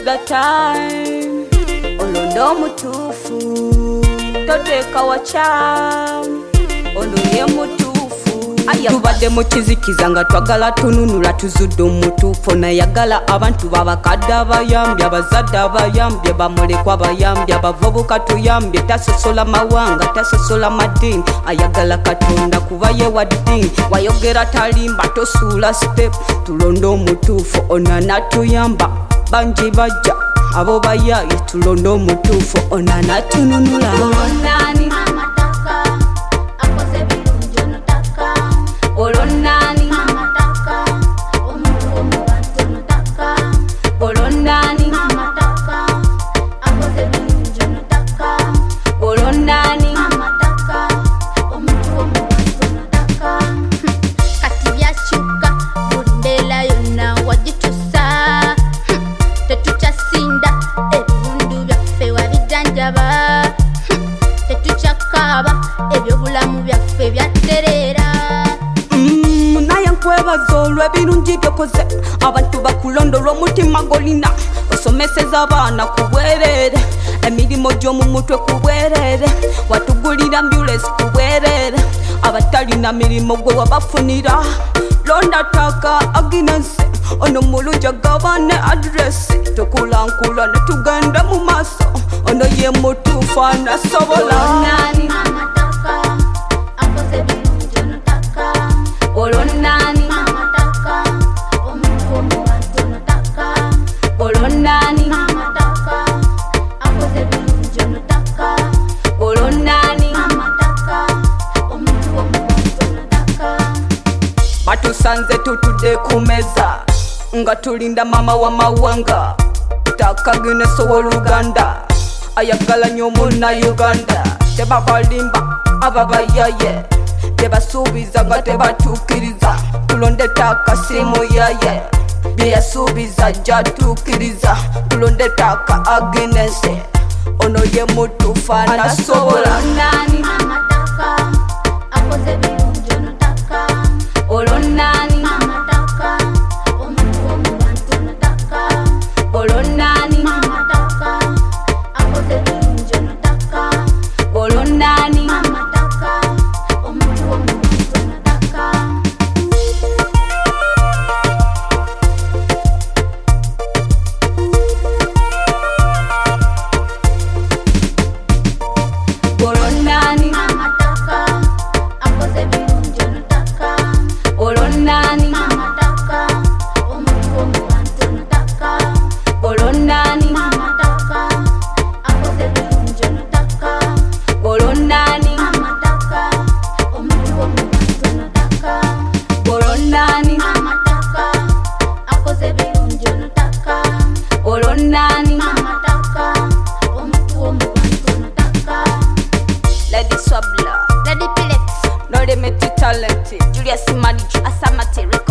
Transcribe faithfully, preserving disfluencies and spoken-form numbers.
the time. Olondo mutufu, toteka wacha. Ono ye mutufu. Tubadde mu kizikiza nga twagala tununula tuzudde omutuufu nayagala abantu babakadde abayambye abazadde abayambye bamulekwa abayambye abavubuka tuyambye tasosola mawanga tasosola madini ayagala Katonda kuba ye wa ddiini wayogera talimba tosuula step tulonde omutuufu onana tuyamba bangi bajja abo bayaye tulonde omutuufu onana tununula Olonani amataka akoze birungi onotaka Olonani amataka omuntu omubantu onotaka Olonani amataka akoze birungi onotaka Olonani amataka omuntu omubantu onotaka kati byakyuka buli mbeera yonna wagitusa tetukyasinda ebintu byaffe wabijjanjaba tetukyakaaba ebyobulamu byaffe byattereera naye nkwebaza olw'ebirungi byokoze abantu bakulonda olw'omutima golina osomeseza abaana ku bwereere emirimu gy'omu mutwe ku bwereere watugulira ambulance ku bwereere abatalina mirimu gwe wabafunira londa taka aginense ono mulungi agaba ne adiresi tukulankula ne tugenda mu maaso ono ye mutuufu anasobola Olonani amataka akoze birungi onotaka Olonani amataka omuntu omubantu onotaka Olonani amataka akoze birungi onotaka Olonani amataka omuntu omubantu onotaka batusanze tutudde ku meza nga tulinda mama wa mawanga takagineso w'oluganda ayagala nnyo munnayuganda tebabalimba ababayaye tebasuubiza nga tebatuukiriza tulonde taka simu yaye bye yasuubiza jatuukiriza tulonde taka aginense ono ye mutuufu anasobola Olonani amataka akoze birungi onotaka Olonani amataka omuntu omubantu onotaka Olonani amataka akoze birungi onotaka Olonani amataka omuntu omubantu onotaka Olonani amataka akoze birungi onotaka Olonani amataka omuntu omubantu onotaka Olonani amataka akoze birungi onotaka Olonani amataka omuntu omubantu onotaka Olonani amataka akoze birungi onotaka Olonani amataka omuntu omubantu onotaka Lady Swabla Lady Pilex No limit to talent Julius Manage Asamati